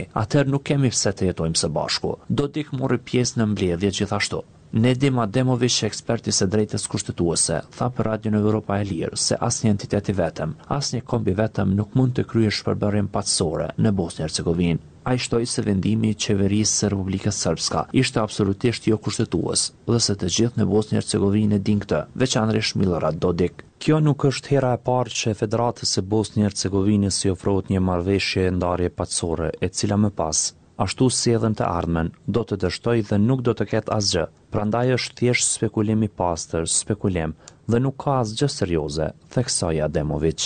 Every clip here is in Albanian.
Atëherë nuk kemi pse të jetojmë së bashku. Dodik mori pjesë në mbledhje gjithashtu. Nedim Ademović, eksperti së drejtës kushtetuese, tha për Radion Evropa e Lirë se asnjë entitet i vetëm, asnjë komb i vetëm nuk mund të kryejë shpërbërjen patësore në Bosnjë-Hercegovinë. Ai shtoi se vendimi i qeverisë së Republikës Srpska ishte absolutisht jo kushtetues dhe se të gjithë në Bosnjë-Hercegovinë e din këtë, veçanërisht Milorad Dodik. Kjo nuk është hera e parë që Federatës së Bosnjë-Hercegovinës i ofrohet një marrëveshje ndarje patësore, e cila më pas ashtu si edhe në të ardhmen, do të dështoj dhe nuk do të ketë asgjë. Prandaj është thjesht spekulim i pastër, spekulim, dhe nuk ka asgjë serioze, theksoi Ademović.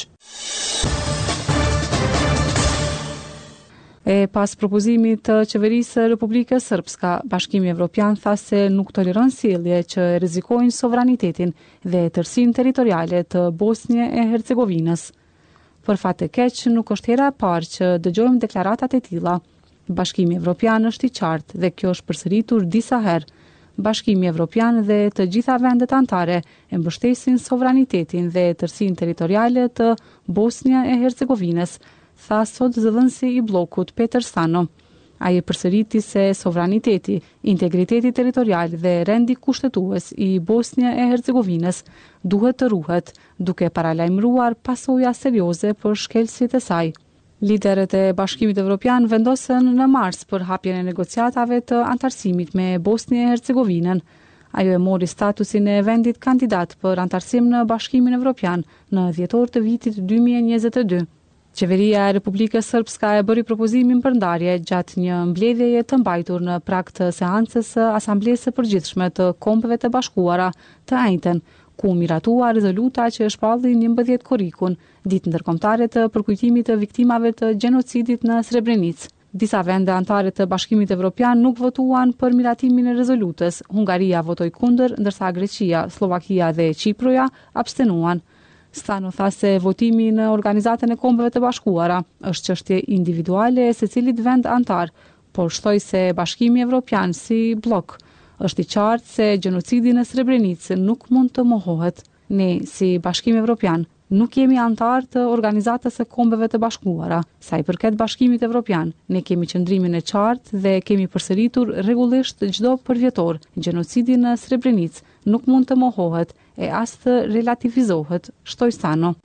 E pas propozimit të qeverisë së Republikës Srpska, Bashkimi Evropian tha se nuk toleron sjellje që rrezikojnë sovranitetin dhe tërësinë territoriale të Bosnjë e Hercegovinës. Për fat të keq, nuk është hera e parë që dëgjojmë deklaratat e tilla. Bashkimi Evropian është i qartë dhe kjo është përsëritur disa herë. Bashkimi Evropian dhe të gjitha vendet anëtare e mbështesin sovranitetin dhe tërësinë territoriale të Bosnjë e Hercegovinës, tha sot zëdhënësi i bllokut Peter Stano. Ai e përsëriti se sovraniteti, integriteti territorial dhe rendi kushtetues i Bosnjë e Hercegovinës duhet të ruhet, duke paralajmëruar pasoja serioze për shkelësit e saj. Liderët e Bashkimit Evropian vendosën në mars për hapjen e negociatave të antarësimit me Bosnjë e Hercegovinën. Ajo e mori statusin e vendit kandidat për antarësim në Bashkimin Evropian në dhjetor të vitit 2022. Qeveria e Republikës Srpska e bëri propozimin për ndarje gjatë një mbledhjeje të mbajtur në prag të seancës së Asamblesë së Përgjithshme të Kombeve të Bashkuara të njëjtën, ku miratua rezoluta që shpalli 11 korrikun, ditë ndërkombëtare të përkujtimit të viktimave të gjenocidit në Srebrenicë. Disa vende anëtare të Bashkimit Evropian nuk votuan për miratimin e rezolutës. Hungaria votoi kundër, ndërsa Greqia, Slovakia dhe Çiproja abstenuan. Stano tha se votimi në Organizatën e Kombeve të Bashkuara është çështje individuale e secilit vend anëtar, por shtoi se Bashkimi Evropian si blok është i qartë se gjenocidi në Srebrenicë nuk mund të mohohet. Ne, si Bashkim Evropian, nuk jemi antar të Organizatës së Kombeve të Bashkuara. Sa i përket Bashkimit Evropian, ne kemi qëndrimin e qartë dhe kemi përsëritur rregullisht çdo përvjetor. Gjenocidi në Srebrenicë nuk mund të mohohet e as të relativizohet, shtoi Stano.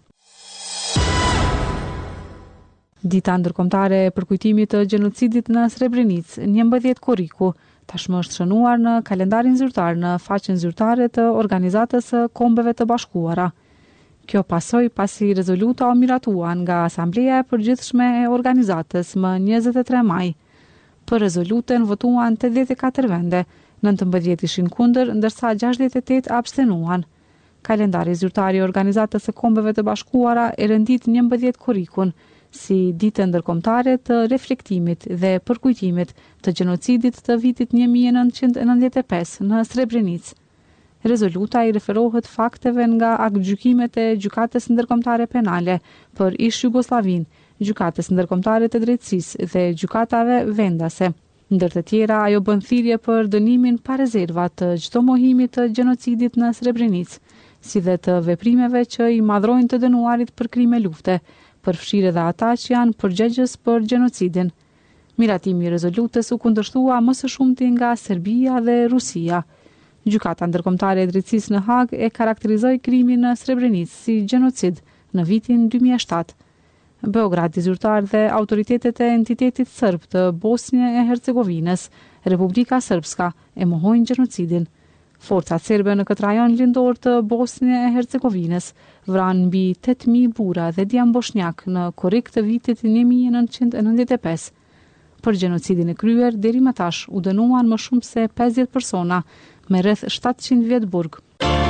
Dita ndërkombëtare e përkujtimit të gjenocidit në Srebrenicë, 11 korriku, tashmë është shënuar në kalendarin zyrtar në faqen zyrtare të Organizatës së Kombeve të Bashkuara. Kjo pasoi pasi rezoluta u miratuan nga Asambleja e Përgjithshme e Organizatës më 23 maj. Për rezolutën votuan 84 vende, 19 ishin kundër, ndërsa 68 abstenuan. Kalendari zyrtar i Organizatës së Kombeve të Bashkuara e rendit 11 korrikun si ditë ndërkombëtare të reflektimit dhe përkujtimit të gjenocidit të vitit 1995 në Srebrenicë. Rezoluta i referohet fakteve nga aktgjykimet e Gjykatës Ndërkombëtare Penale për ish Jugosllavinë, Gjykatës Ndërkombëtare të Drejtësisë dhe gjykatave vendase. Ndër të tjera, ajo bën thirrje për dënimin pa rezerva të çdo mohimi të gjenocidit në Srebrenicë, si dhe të veprimeve që i madhrojnë të dënuarit për krime lufte, përfshirë edhe ata që janë përgjegjës për gjenocidin. Miratimi i rezolutës u kundërshtua më së shumti nga Serbia dhe Rusia. Gjykata Ndërkombëtare e Drejtësisë në Hag e karakterizoi krimin në Srebrenicë si gjenocid në vitin 2007. Beogradi zyrtar dhe autoritetet e entitetit serb të Bosnjë e Hercegovinës, Republika Srpska, e mohojnë gjenocidin. Forcat serbe në këtë rajon lindor të Bosnjë e Hercegovinës vranë mbi 8.000 burra dhe djem bosnjak në korrik të vitit 1995. Për gjenocidin e kryer, deri më tash u dënuan më shumë se 50 persona me rreth 700 vjet burg.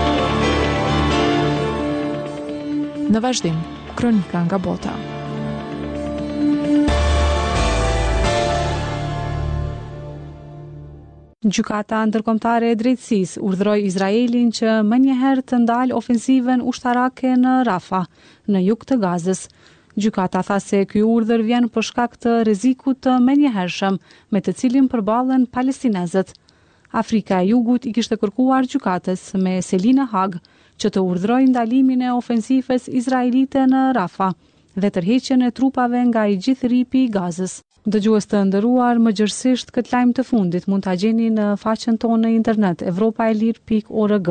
Në vazhdim, kronika nga bota. Gjykata Ndërkombëtare e Drejtësisë urdhëroi Izraelin që më njëherë të ndalë ofensivën ushtarake në Rafah, në jug të Gazës. Gjykata tha se ky urdhër vjen për shkak të rrezikut të menjëhershëm me të cilin përballen palestinezët. Afrika e Jugut i kishte kërkuar gjykatës me Selina Hag që të urdhërojë ndalimin e ofensivës izraelite në Rafah dhe tërheqjen e trupave nga i gjithë ripi i Gazës. Dëgjues të nderuar, mëgjërësisht këtë lajm të fundit mund ta gjeni në faqen tonë në internet evropaelir.org.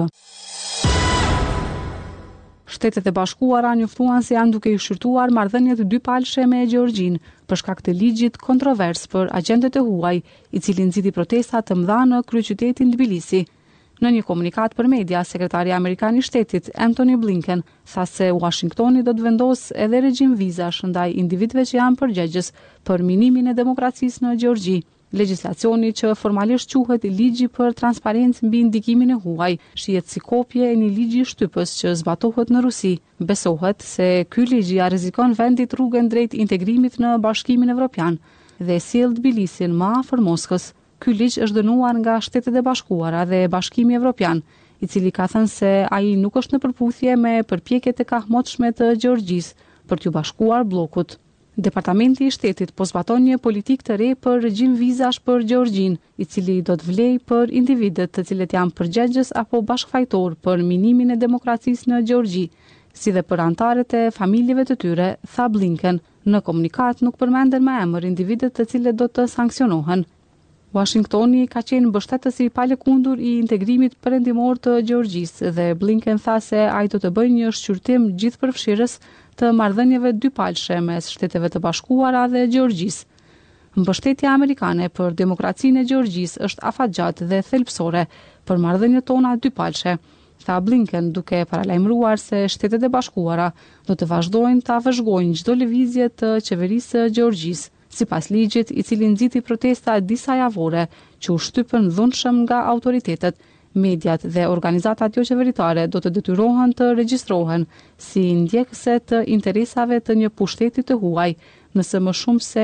Shtetet e Bashkuara njoftuan se janë duke i shqyrtuar marrëdhëniet dypalshe me Gjeorgjinë për shkak të ligjit kontrovers për agentët e huaj, i cili nxiti protesta të mëdha në kryeqytetin Tbilisi. Në një komunikat për media, sekretari amerikan i shtetit Antony Blinken tha se Washingtoni do të vendosë edhe regjim vizash ndaj individëve që janë përgjegjës për minimin e demokracisë në Gjeorgji. Legjislacioni që formalisht quhet ligji për transparencë mbi ndikimin e huaj, shihet si kopje e një ligji shtypës që zbatohet në Rusi. Besohet se ky ligj ja rrezikon vendit rrugën drejt integrimit në Bashkimin Evropian dhe sjell Tbilisin më afër Moskës. Ky ligj është dënuar nga Shtetet e Bashkuara dhe Bashkimi Evropian, i cili ka thënë se ai nuk është në përputhje me përpjekjet e kahmotshme të Gjeorgjisë për t'u bashkuar bllokut. Departamenti i Shtetit po zbaton një politikë të re për regjim vizash për Gjeorgjinë, i cili do të vlejë për individët të cilët janë përgjegjës apo bashkëfajtor për minimin e demokracisë në Gjeorgji, si dhe për anëtarët e familjeve të tyre, tha Blinken. Në komunikat nuk përmenden më emër individët të cilët do të sanksionohen. Washingtoni ka qenë mbështetës i palëkundur i integrimit perëndimor të Gjeorgjisë dhe Blinken tha se ai do të bëjë një shqyrtim gjithëpërfshirës të marrëdhënieve dypalshe mes Shteteve të Bashkuara dhe Gjeorgjisë. Mbështetja amerikane për demokracinë e Gjeorgjisë është afatgjatë dhe thelbësore për marrëdhëniet tona dypalshe, tha Blinken, duke paralajmëruar se Shtetet e Bashkuara do të vazhdojnë ta vëzhgojnë çdo lëvizje të qeverisë së Gjeorgjisë. Sipas ligjit, i cili nxiti protesta disa javore që u shtypën dhunshëm nga autoritetet, mediat dhe organizatat jo qeveritare do të detyrohen të regjistrohen si ndjekëse të interesave të një pushteti të huaj, nëse më shumë se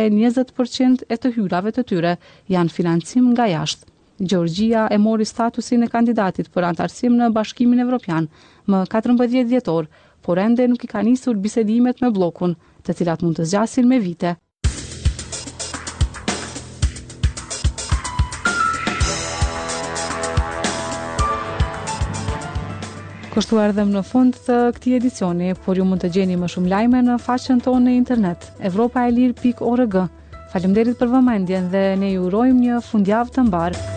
20% e të hyrave të tyre janë financim nga jashtë. Gjeorgjia e mori statusin e kandidatit për antarësim në Bashkimin Evropian më 14 dhjetor, por ende nuk i ka nisur bisedimet me bllokun, të cilat mund të zgjasin me vite. Kështu erdhëm në fund të këtij edicioni, por ju mund të gjeni më shumë lajme në faqen tonë në internet, evropaelir.org. Faleminderit për vëmendjen dhe ne ju urojmë një fundjavë të mbar.